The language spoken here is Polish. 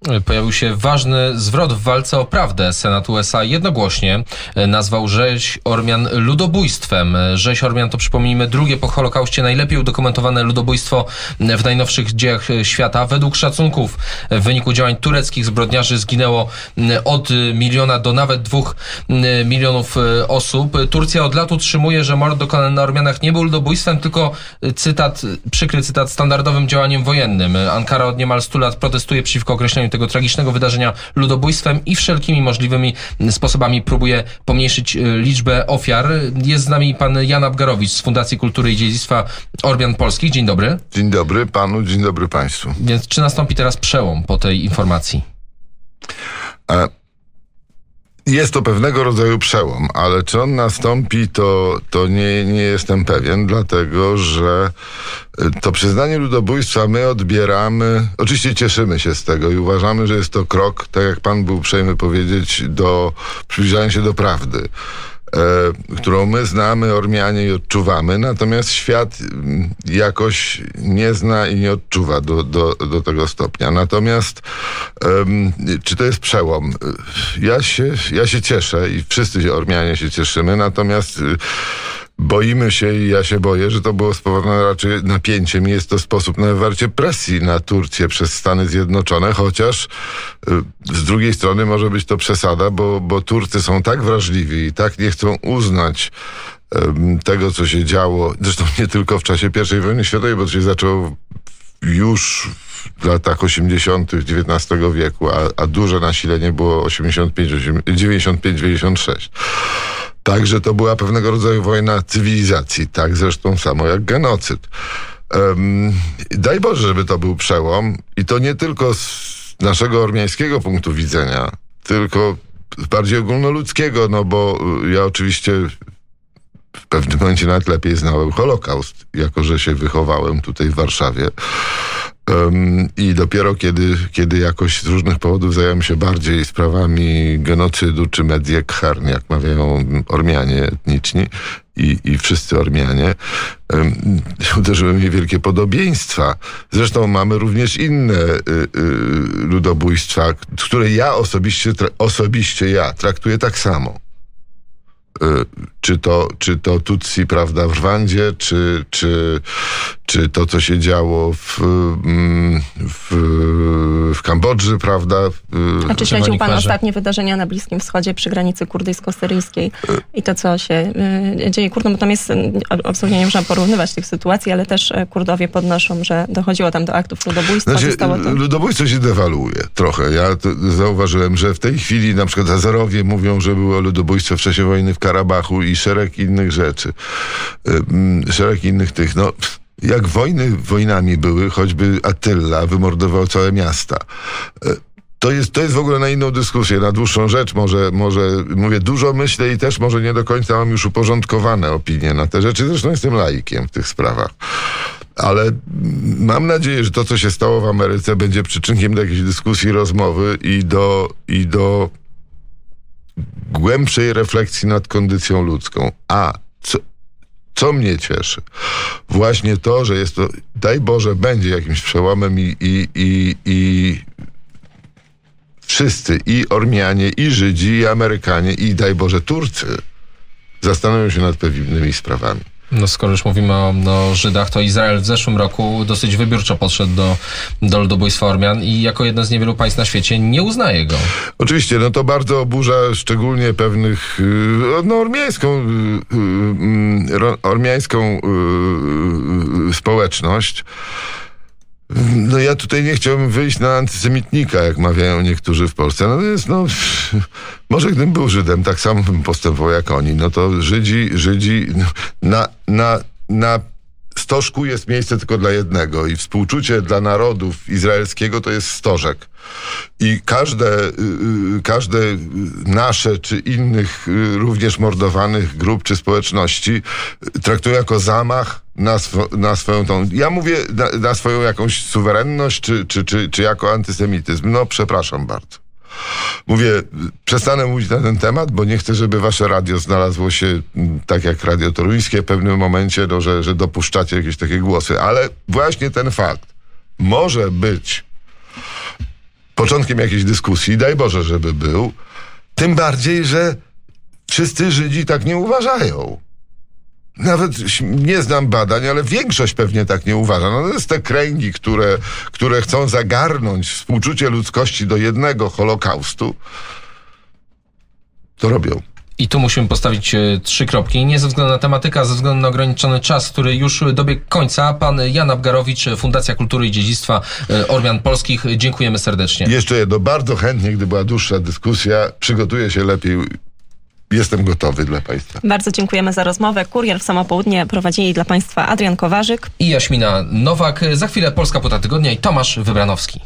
Pojawił się ważny zwrot w walce o prawdę. Senat USA jednogłośnie nazwał rzeź Ormian ludobójstwem. Rzeź Ormian to, przypomnijmy, drugie po Holokauście najlepiej udokumentowane ludobójstwo w najnowszych dziejach świata. Według szacunków w wyniku działań tureckich zbrodniarzy zginęło od 1 miliona do nawet 2 milionów osób. Turcja od lat utrzymuje, że mord dokonany na Ormianach nie był ludobójstwem, tylko przykry cytat, standardowym działaniem wojennym. Ankara od niemal 100 lat protestuje przeciwko określeniu tego tragicznego wydarzenia ludobójstwem i wszelkimi możliwymi sposobami próbuje pomniejszyć liczbę ofiar. Jest z nami pan Jan Abgarowicz z Fundacji Kultury i Dziedzictwa Ormian Polskich. Dzień dobry. Dzień dobry panu, dzień dobry państwu. Więc czy nastąpi teraz przełom po tej informacji? Jest to pewnego rodzaju przełom, ale czy on nastąpi, to nie jestem pewien, dlatego że to przyznanie ludobójstwa my odbieramy, oczywiście cieszymy się z tego i uważamy, że jest to krok, tak jak pan był uprzejmy powiedzieć, do przybliżania się do prawdy, którą my znamy, Ormianie, i odczuwamy, natomiast świat jakoś nie zna i nie odczuwa do tego stopnia. Natomiast czy to jest przełom? Ja się cieszę i wszyscy Ormianie się cieszymy, natomiast boimy się i ja się boję, że to było spowodowane raczej napięciem i jest to sposób na wywarcie presji na Turcję przez Stany Zjednoczone, chociaż z drugiej strony może być to przesada, bo Turcy są tak wrażliwi i tak nie chcą uznać tego, co się działo, zresztą nie tylko w czasie I wojny światowej, bo to się zaczęło już w latach 80. XIX wieku, a duże nasilenie było 95-96. Także to była pewnego rodzaju wojna cywilizacji, tak zresztą samo jak genocyd. Daj Boże, żeby to był przełom i to nie tylko z naszego ormiańskiego punktu widzenia, tylko z bardziej ogólnoludzkiego, no bo ja oczywiście w pewnym momencie nawet lepiej znałem Holokaust, jako że się wychowałem tutaj w Warszawie. I dopiero kiedy jakoś z różnych powodów zająłem się bardziej sprawami genocydu czy Mediekharn, jak mawiają Ormianie etniczni i wszyscy Ormianie, uderzyły mnie wielkie podobieństwa. Zresztą mamy również inne ludobójstwa, które ja osobiście traktuję tak samo. Czy to Tutsi, prawda, w Rwandzie, czy to, co się działo w Kambodży, prawda? A czy śledził pan ostatnie wydarzenia na Bliskim Wschodzie przy granicy kurdyjsko-syryjskiej i to, co się dzieje Kurdom? Bo tam jest, absolutnie nie można porównywać tych sytuacji, ale też Kurdowie podnoszą, że dochodziło tam do aktów ludobójstwa. Ludobójstwo się dewaluuje trochę. Ja zauważyłem, że w tej chwili na przykład Azerowie mówią, że było ludobójstwo w czasie wojny w Karabachu i szereg innych rzeczy. Szereg innych tych, jak wojnami były, choćby Attyla wymordował całe miasta. To jest w ogóle na inną dyskusję, na dłuższą rzecz. Może mówię, dużo myślę i też może nie do końca mam już uporządkowane opinie na te rzeczy. Zresztą jestem laikiem w tych sprawach. Ale mam nadzieję, że to, co się stało w Ameryce, będzie przyczynkiem do jakiejś dyskusji, rozmowy i do głębszej refleksji nad kondycją ludzką. Co mnie cieszy? Właśnie to, że jest to, daj Boże, będzie jakimś przełomem i wszyscy, i Ormianie, i Żydzi, i Amerykanie, i daj Boże Turcy zastanowią się nad pewnymi sprawami. Skoro już mówimy o Żydach, to Izrael w zeszłym roku dosyć wybiórczo podszedł do ludobójstwa Ormian i jako jedno z niewielu państw na świecie nie uznaje go. Oczywiście, to bardzo oburza szczególnie pewnych, ormiańską społeczność. Ja tutaj nie chciałbym wyjść na antysemitnika, jak mawiają niektórzy w Polsce. Może gdybym był Żydem, tak samo bym postępował jak oni. To Żydzi na stożku jest miejsce tylko dla jednego i współczucie dla narodów izraelskiego to jest stożek. I każde nasze czy innych również mordowanych grup czy społeczności traktują jako zamach na swoją ja mówię na swoją jakąś suwerenność czy jako antysemityzm. Przepraszam bardzo. Mówię, przestanę mówić na ten temat, bo nie chcę, żeby wasze radio znalazło się tak jak Radio Toruńskie w pewnym momencie, że dopuszczacie jakieś takie głosy. Ale właśnie ten fakt może być początkiem jakiejś dyskusji, daj Boże, żeby był, tym bardziej, że wszyscy Żydzi tak nie uważają. Nawet nie znam badań, ale większość pewnie tak nie uważa. No to jest te kręgi, które chcą zagarnąć współczucie ludzkości do jednego Holokaustu, to robią. I tu musimy postawić 3 kropki. Nie ze względu na tematykę, a ze względu na ograniczony czas, który już dobiegł końca. Pan Jan Abgarowicz, Fundacja Kultury i Dziedzictwa Ormian Polskich. Dziękujemy serdecznie. Jeszcze jedno, bardzo chętnie, gdy była dłuższa dyskusja, przygotuję się lepiej. Jestem gotowy dla Państwa. Bardzo dziękujemy za rozmowę. Kurier w samo południe prowadzili dla Państwa Adrian Kowarzyk i Jaśmina Nowak. Za chwilę Polska Płyta Tygodnia i Tomasz Wybranowski.